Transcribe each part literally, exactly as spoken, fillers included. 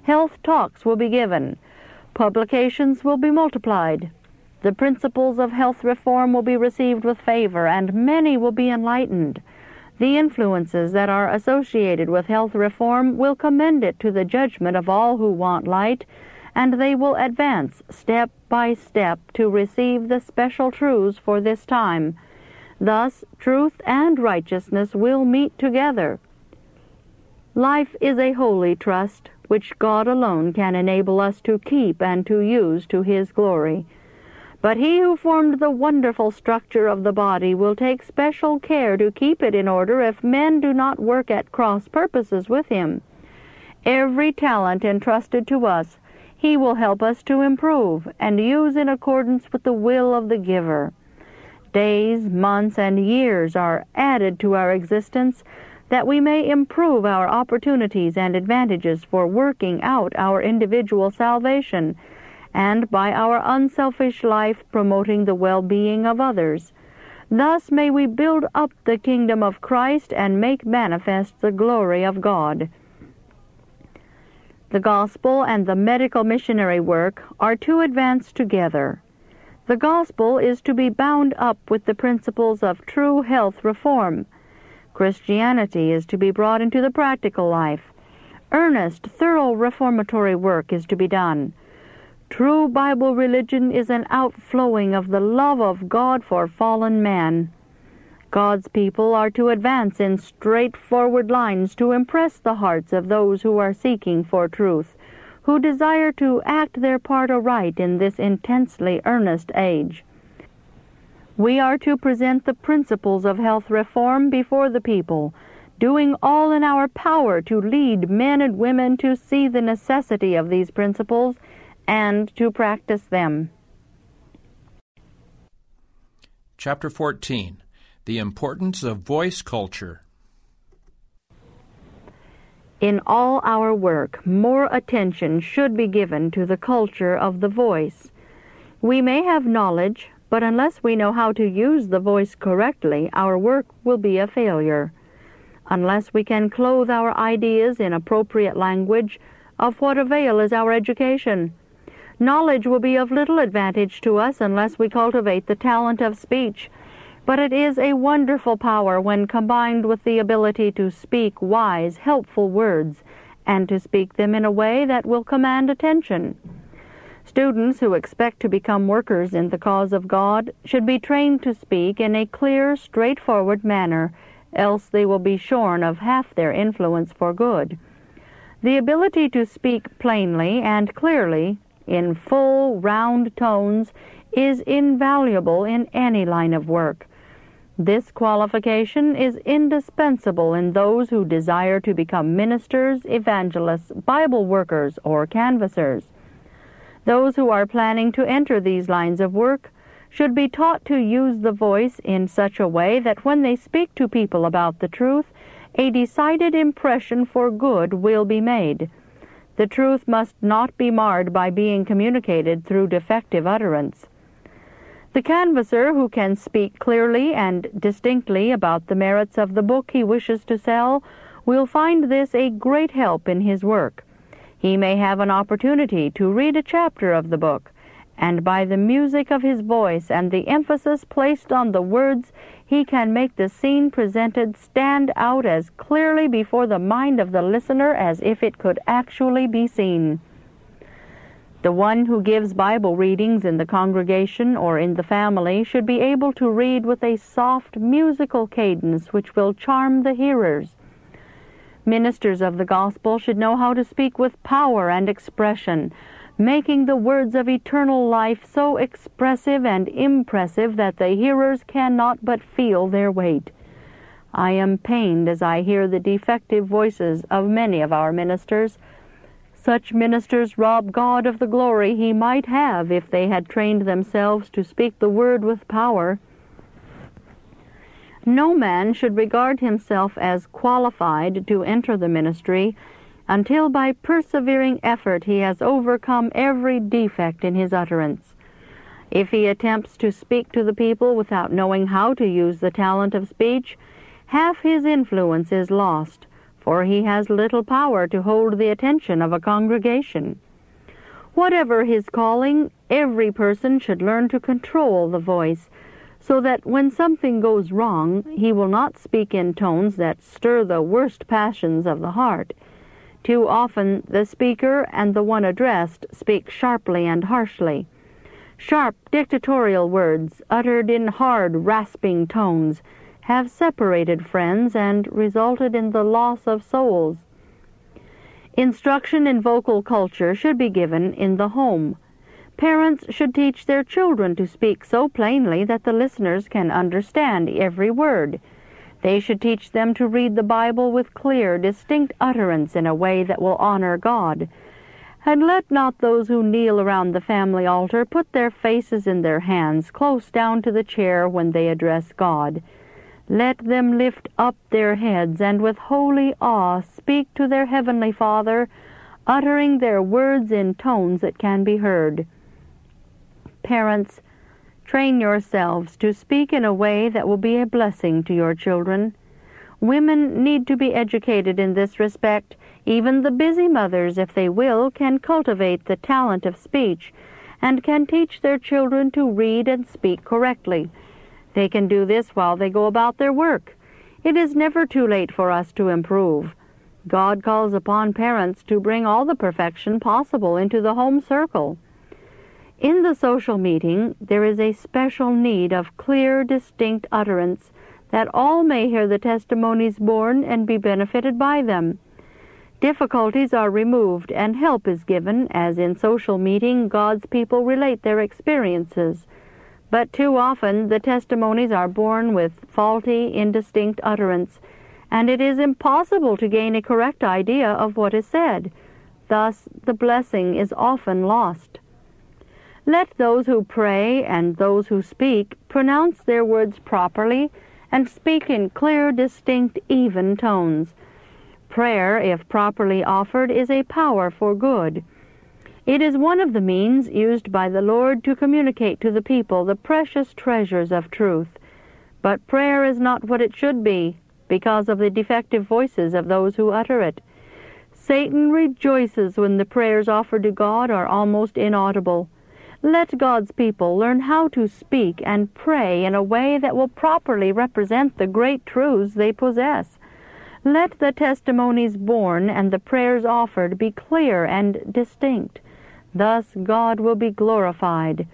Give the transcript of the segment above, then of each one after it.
Health talks will be given. Publications will be multiplied. The principles of health reform will be received with favor, and many will be enlightened. The influences that are associated with health reform will commend it to the judgment of all who want light, and they will advance step by step to receive the special truths for this time. Thus, truth and righteousness will meet together. Life is a holy trust, which God alone can enable us to keep and to use to His glory. But He who formed the wonderful structure of the body will take special care to keep it in order if men do not work at cross purposes with Him. Every talent entrusted to us, He will help us to improve and use in accordance with the will of the giver. Days, months, and years are added to our existence that we may improve our opportunities and advantages for working out our individual salvation, and by our unselfish life promoting the well-being of others. Thus may we build up the kingdom of Christ and make manifest the glory of God. The gospel and the medical missionary work are to advance together. The gospel is to be bound up with the principles of true health reform. Christianity is to be brought into the practical life. Earnest, thorough reformatory work is to be done. True Bible religion is an outflowing of the love of God for fallen man. God's people are to advance in straightforward lines to impress the hearts of those who are seeking for truth, who desire to act their part aright in this intensely earnest age. We are to present the principles of health reform before the people, doing all in our power to lead men and women to see the necessity of these principles and to practice them. Chapter fourteen. The Importance of Voice Culture. In all our work, more attention should be given to the culture of the voice. We may have knowledge, but unless we know how to use the voice correctly, our work will be a failure. Unless we can clothe our ideas in appropriate language, of what avail is our education? Knowledge will be of little advantage to us unless we cultivate the talent of speech, but it is a wonderful power when combined with the ability to speak wise, helpful words, and to speak them in a way that will command attention. Students who expect to become workers in the cause of God should be trained to speak in a clear, straightforward manner, else they will be shorn of half their influence for good. The ability to speak plainly and clearly, in full, round tones, is invaluable in any line of work. This qualification is indispensable in those who desire to become ministers, evangelists, Bible workers, or canvassers. Those who are planning to enter these lines of work should be taught to use the voice in such a way that when they speak to people about the truth, a decided impression for good will be made. The truth must not be marred by being communicated through defective utterance. The canvasser who can speak clearly and distinctly about the merits of the book he wishes to sell will find this a great help in his work. He may have an opportunity to read a chapter of the book, and by the music of his voice and the emphasis placed on the words, he can make the scene presented stand out as clearly before the mind of the listener as if it could actually be seen. The one who gives Bible readings in the congregation or in the family should be able to read with a soft, musical cadence which will charm the hearers. Ministers of the gospel should know how to speak with power and expression, making the words of eternal life so expressive and impressive that the hearers cannot but feel their weight. I am pained as I hear the defective voices of many of our ministers. Such ministers rob God of the glory He might have if they had trained themselves to speak the word with power. No man should regard himself as qualified to enter the ministry until by persevering effort he has overcome every defect in his utterance. If he attempts to speak to the people without knowing how to use the talent of speech, half his influence is lost, for he has little power to hold the attention of a congregation. Whatever his calling, every person should learn to control the voice, so that when something goes wrong, he will not speak in tones that stir the worst passions of the heart. Too often the speaker and the one addressed speak sharply and harshly. Sharp dictatorial words, uttered in hard, rasping tones, have separated friends and resulted in the loss of souls. Instruction in vocal culture should be given in the home. Parents should teach their children to speak so plainly that the listeners can understand every word. They should teach them to read the Bible with clear, distinct utterance in a way that will honor God. And let not those who kneel around the family altar put their faces in their hands close down to the chair when they address God. Let them lift up their heads and with holy awe speak to their Heavenly Father, uttering their words in tones that can be heard. Parents, train yourselves to speak in a way that will be a blessing to your children. Women need to be educated in this respect. Even the busy mothers, if they will, can cultivate the talent of speech and can teach their children to read and speak correctly. They can do this while they go about their work. It is never too late for us to improve. God calls upon parents to bring all the perfection possible into the home circle. In the social meeting, there is a special need of clear, distinct utterance, that all may hear the testimonies borne and be benefited by them. Difficulties are removed and help is given, as in social meeting God's people relate their experiences. But too often the testimonies are borne with faulty, indistinct utterance, and it is impossible to gain a correct idea of what is said. Thus the blessing is often lost. Let those who pray and those who speak pronounce their words properly and speak in clear, distinct, even tones. Prayer, if properly offered, is a power for good. It is one of the means used by the Lord to communicate to the people the precious treasures of truth. But prayer is not what it should be, because of the defective voices of those who utter it. Satan rejoices when the prayers offered to God are almost inaudible. Let God's people learn how to speak and pray in a way that will properly represent the great truths they possess. Let the testimonies borne and the prayers offered be clear and distinct. Thus God will be glorified.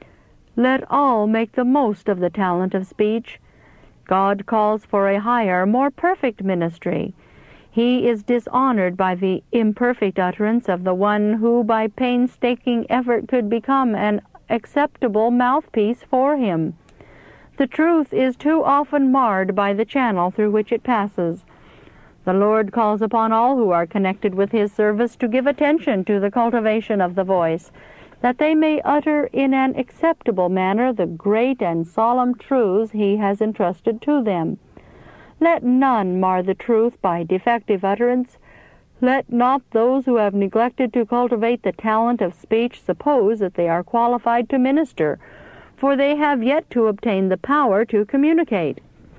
Let all make the most of the talent of speech. God calls for a higher, more perfect ministry. He is dishonored by the imperfect utterance of the one who by painstaking effort could become an acceptable mouthpiece for him. The truth is too often marred by the channel through which it passes. The Lord calls upon all who are connected with His service to give attention to the cultivation of the voice, that they may utter in an acceptable manner the great and solemn truths He has entrusted to them. Let none mar the truth by defective utterance. Let not those who have neglected to cultivate the talent of speech suppose that they are qualified to minister, for they have yet to obtain the power to communicate.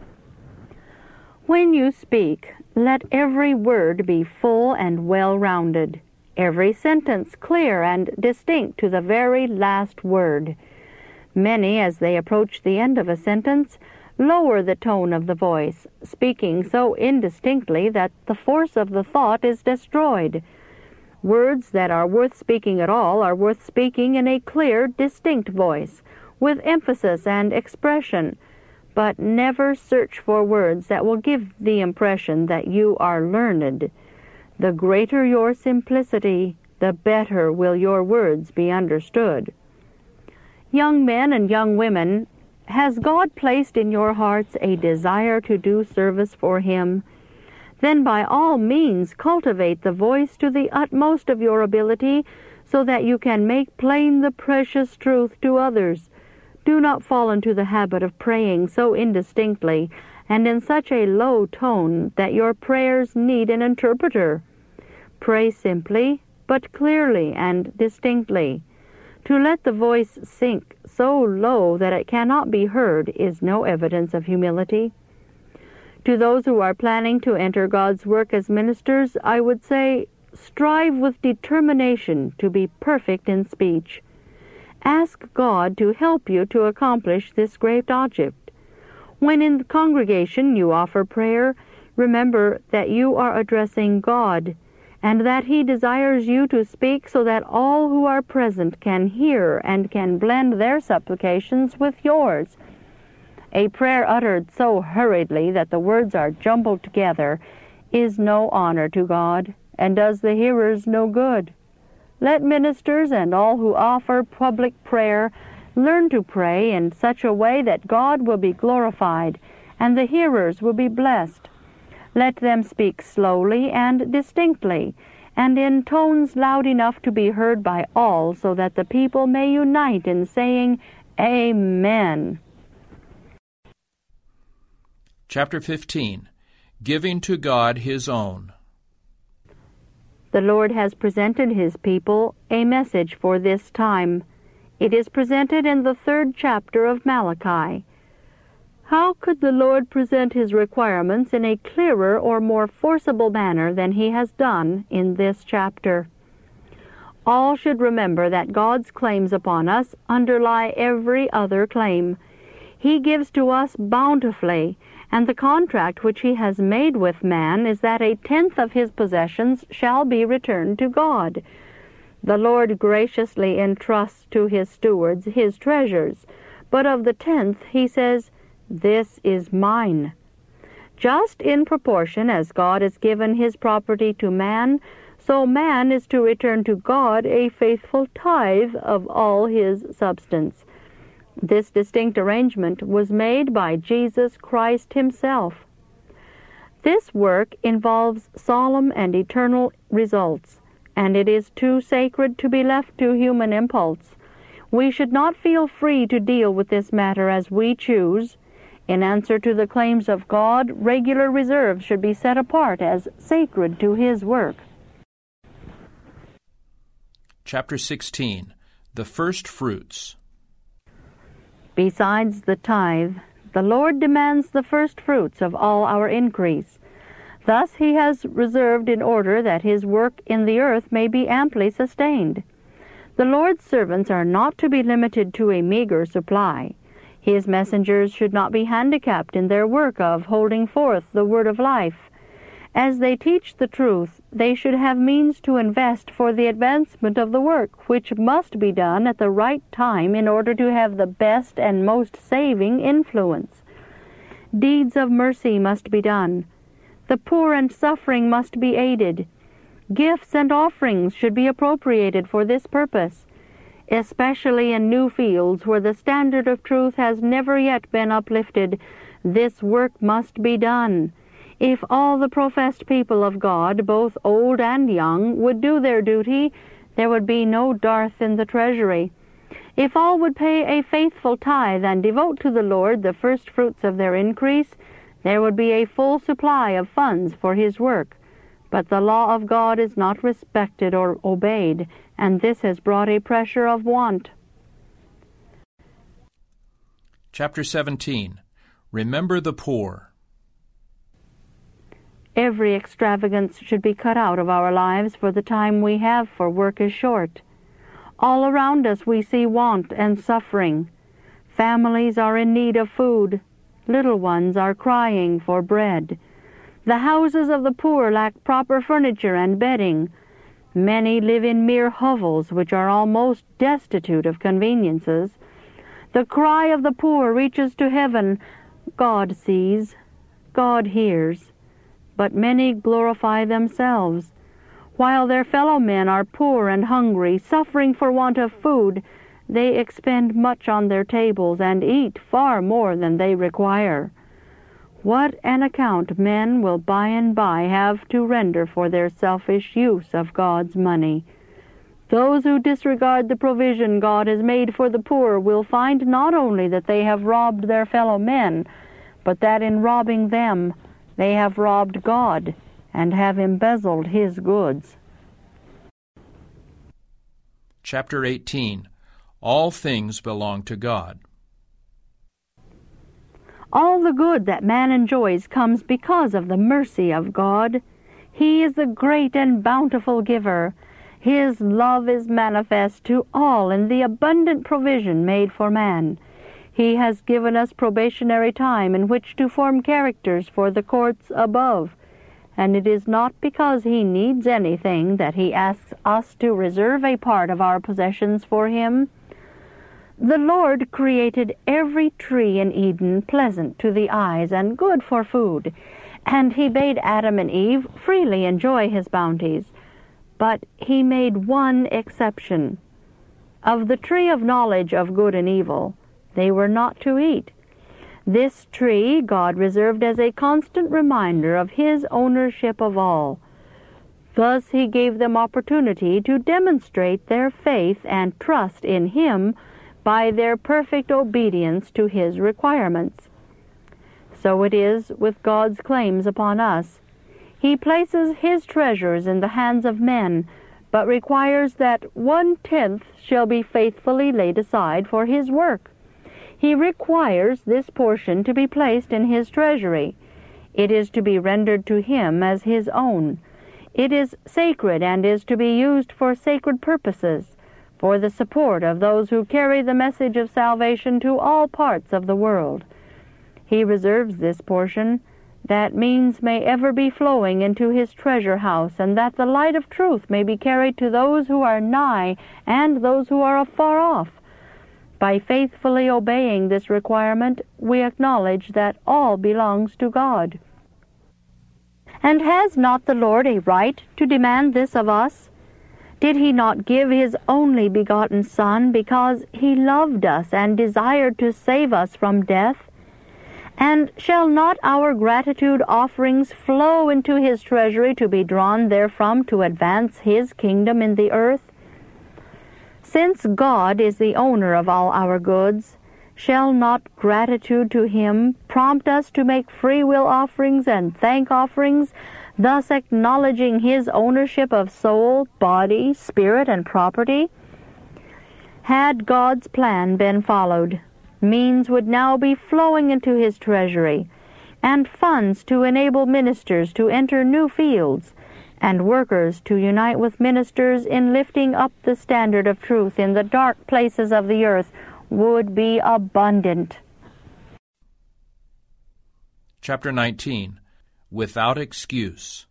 When you speak, let every word be full and well-rounded, every sentence clear and distinct to the very last word. Many, as they approach the end of a sentence, lower the tone of the voice, speaking so indistinctly that the force of the thought is destroyed. Words that are worth speaking at all are worth speaking in a clear, distinct voice, with emphasis and expression, but never search for words that will give the impression that you are learned. The greater your simplicity, the better will your words be understood. Young men and young women, has God placed in your hearts a desire to do service for Him? Then by all means cultivate the voice to the utmost of your ability so that you can make plain the precious truth to others. Do not fall into the habit of praying so indistinctly and in such a low tone that your prayers need an interpreter. Pray simply, but clearly and distinctly. To let the voice sink so low that it cannot be heard is no evidence of humility. To those who are planning to enter God's work as ministers, I would say, strive with determination to be perfect in speech. Ask God to help you to accomplish this great object. When in the congregation you offer prayer, remember that you are addressing God, and that He desires you to speak so that all who are present can hear and can blend their supplications with yours. A prayer uttered so hurriedly that the words are jumbled together is no honor to God, and does the hearers no good. Let ministers and all who offer public prayer learn to pray in such a way that God will be glorified and the hearers will be blessed. Let them speak slowly and distinctly, and in tones loud enough to be heard by all, so that the people may unite in saying, Amen. Chapter fifteen. Giving to God His Own. The Lord has presented His people a message for this time. It is presented in the third chapter of Malachi. How could the Lord present His requirements in a clearer or more forcible manner than He has done in this chapter? All should remember that God's claims upon us underlie every other claim. He gives to us bountifully, and the contract which He has made with man is that a tenth of his possessions shall be returned to God. The Lord graciously entrusts to His stewards His treasures, but of the tenth He says, This is mine. Just in proportion as God has given His property to man, so man is to return to God a faithful tithe of all his substance. This distinct arrangement was made by Jesus Christ Himself. This work involves solemn and eternal results, and it is too sacred to be left to human impulse. We should not feel free to deal with this matter as we choose. In answer to the claims of God, regular reserves should be set apart as sacred to His work. Chapter sixteen. The First Fruits. Besides the tithe, the Lord demands the first fruits of all our increase. Thus He has reserved in order that His work in the earth may be amply sustained. The Lord's servants are not to be limited to a meager supply. His messengers should not be handicapped in their work of holding forth the word of life. As they teach the truth, they should have means to invest for the advancement of the work, which must be done at the right time in order to have the best and most saving influence. Deeds of mercy must be done. The poor and suffering must be aided. Gifts and offerings should be appropriated for this purpose, especially in new fields where the standard of truth has never yet been uplifted. This work must be done. If all the professed people of God, both old and young, would do their duty, there would be no dearth in the treasury. If all would pay a faithful tithe and devote to the Lord the first fruits of their increase, there would be a full supply of funds for His work. But the law of God is not respected or obeyed, and this has brought a pressure of want. Chapter seventeen. Remember the poor. Every extravagance should be cut out of our lives, for the time we have for work is short. All around us we see want and suffering. Families are in need of food. Little ones are crying for bread. The houses of the poor lack proper furniture and bedding. Many live in mere hovels, which are almost destitute of conveniences. The cry of the poor reaches to heaven. God sees, God hears. But many glorify themselves. While their fellow men are poor and hungry, suffering for want of food, they expend much on their tables and eat far more than they require. What an account men will by and by have to render for their selfish use of God's money. Those who disregard the provision God has made for the poor will find not only that they have robbed their fellow men, but that in robbing them, they have robbed God and have embezzled His goods. Chapter eighteen. All things belong to God. All the good that man enjoys comes because of the mercy of God. He is the great and bountiful giver. His love is manifest to all in the abundant provision made for man. He has given us probationary time in which to form characters for the courts above, and it is not because he needs anything that he asks us to reserve a part of our possessions for him. The Lord created every tree in Eden pleasant to the eyes and good for food, and he bade Adam and Eve freely enjoy his bounties. But he made one exception. Of the tree of knowledge of good and evil, they were not to eat. This tree God reserved as a constant reminder of his ownership of all. Thus he gave them opportunity to demonstrate their faith and trust in him by their perfect obedience to his requirements. So it is with God's claims upon us. He places his treasures in the hands of men, but requires that one-tenth shall be faithfully laid aside for his work. He requires this portion to be placed in his treasury. It is to be rendered to him as his own. It is sacred and is to be used for sacred purposes, for the support of those who carry the message of salvation to all parts of the world. He reserves this portion, that means may ever be flowing into his treasure house, and that the light of truth may be carried to those who are nigh and those who are afar off. By faithfully obeying this requirement, we acknowledge that all belongs to God. And has not the Lord a right to demand this of us? Did he not give his only begotten Son because he loved us and desired to save us from death? And shall not our gratitude offerings flow into his treasury to be drawn therefrom to advance his kingdom in the earth? Since God is the owner of all our goods, shall not gratitude to him prompt us to make free will offerings and thank offerings, thus acknowledging his ownership of soul, body, spirit, and property? Had God's plan been followed, means would now be flowing into his treasury, and funds to enable ministers to enter new fields, and workers to unite with ministers in lifting up the standard of truth in the dark places of the earth would be abundant. Chapter nineteen. Without Excuse.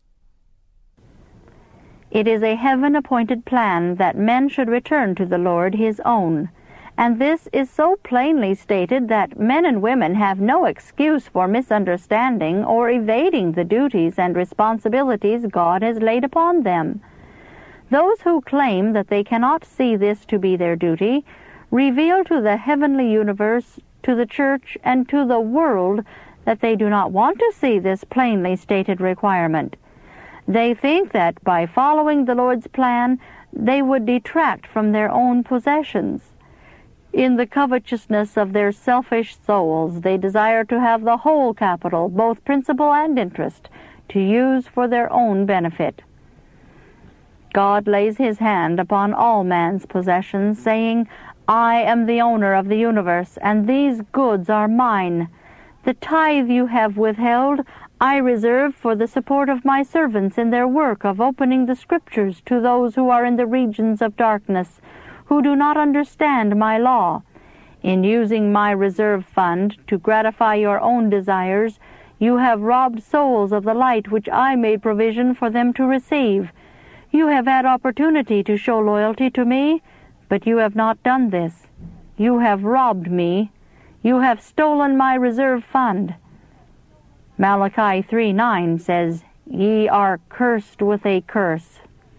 It is a heaven-appointed plan that men should return to the Lord his own, and this is so plainly stated that men and women have no excuse for misunderstanding or evading the duties and responsibilities God has laid upon them. Those who claim that they cannot see this to be their duty reveal to the heavenly universe, to the church, and to the world that they do not want to see this plainly stated requirement. They think that by following the Lord's plan, they would detract from their own possessions. In the covetousness of their selfish souls, they desire to have the whole capital, both principal and interest, to use for their own benefit. God lays his hand upon all man's possessions, saying, I am the owner of the universe, and these goods are mine. The tithe you have withheld, I reserve for the support of my servants in their work of opening the Scriptures to those who are in the regions of darkness, who do not understand my law. In using my reserve fund to gratify your own desires, you have robbed souls of the light which I made provision for them to receive. You have had opportunity to show loyalty to me, but you have not done this. You have robbed me. You have stolen my reserve fund. Malachi three nine says, Ye are cursed with a curse.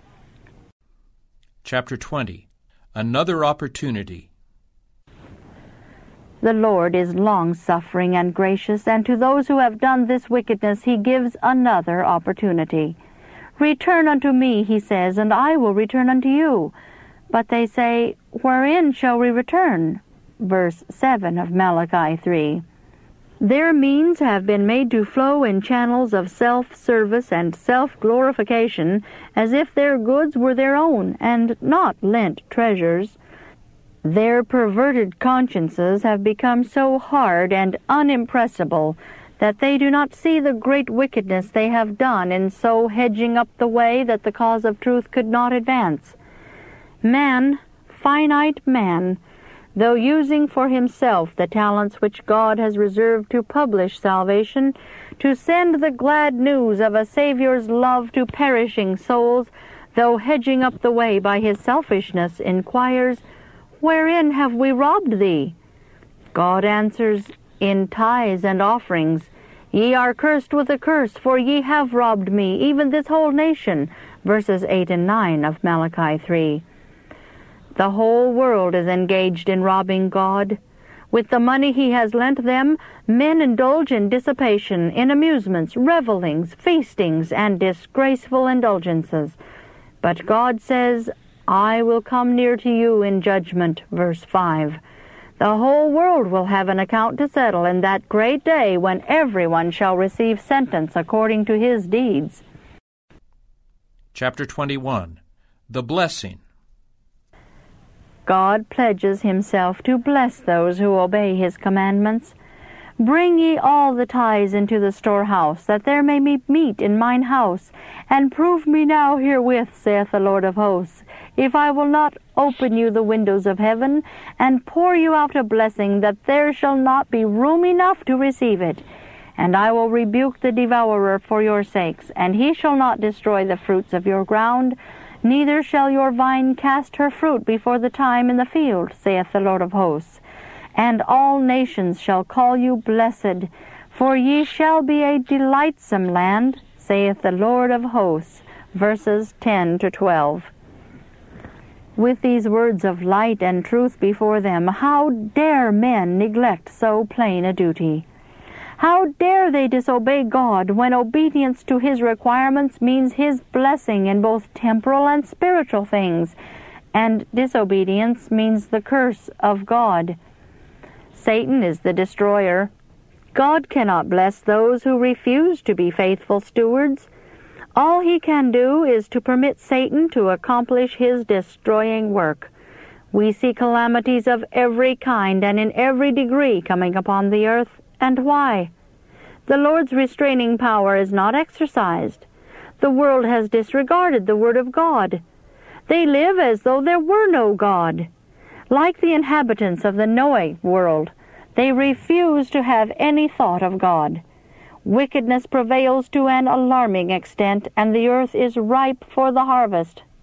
Chapter twenty. Another Opportunity. The Lord is long-suffering and gracious, and to those who have done this wickedness he gives another opportunity. Return unto me, he says, and I will return unto you. But they say, Wherein shall we return? Verse seven of Malachi three. Their means have been made to flow in channels of self-service and self-glorification, as if their goods were their own, and not lent treasures. Their perverted consciences have become so hard and unimpressible that they do not see the great wickedness they have done in so hedging up the way that the cause of truth could not advance. Man, finite man, though using for himself the talents which God has reserved to publish salvation, to send the glad news of a Saviour's love to perishing souls, though hedging up the way by his selfishness, inquires, Wherein have we robbed thee? God answers, In tithes and offerings. Ye are cursed with a curse, for ye have robbed me, even this whole nation. Verses eight and nine of Malachi three. The whole world is engaged in robbing God. With the money he has lent them, men indulge in dissipation, in amusements, revellings, feastings, and disgraceful indulgences. But God says, I will come near to you in judgment, verse five. The whole world will have an account to settle in that great day when everyone shall receive sentence according to his deeds. Chapter twenty-one. The Blessing. God pledges himself to bless those who obey his commandments. Bring ye all the tithes into the storehouse, that there may be meat in mine house, and prove me now herewith, saith the Lord of hosts, if I will not open you the windows of heaven, and pour you out a blessing, that there shall not be room enough to receive it. And I will rebuke the devourer for your sakes, and he shall not destroy the fruits of your ground, neither shall your vine cast her fruit before the time in the field, saith the Lord of hosts. And all nations shall call you blessed, for ye shall be a delightsome land, saith the Lord of hosts. Verses ten to twelve. With these words of light and truth before them, how dare men neglect so plain a duty? How dare they disobey God when obedience to his requirements means his blessing in both temporal and spiritual things, and disobedience means the curse of God? Satan is the destroyer. God cannot bless those who refuse to be faithful stewards. All he can do is to permit Satan to accomplish his destroying work. We see calamities of every kind and in every degree coming upon the earth. And why? The Lord's restraining power is not exercised. The world has disregarded the word of God. They live as though there were no God. Like the inhabitants of the Noah world, they refuse to have any thought of God. Wickedness prevails to an alarming extent, and the earth is ripe for the harvest.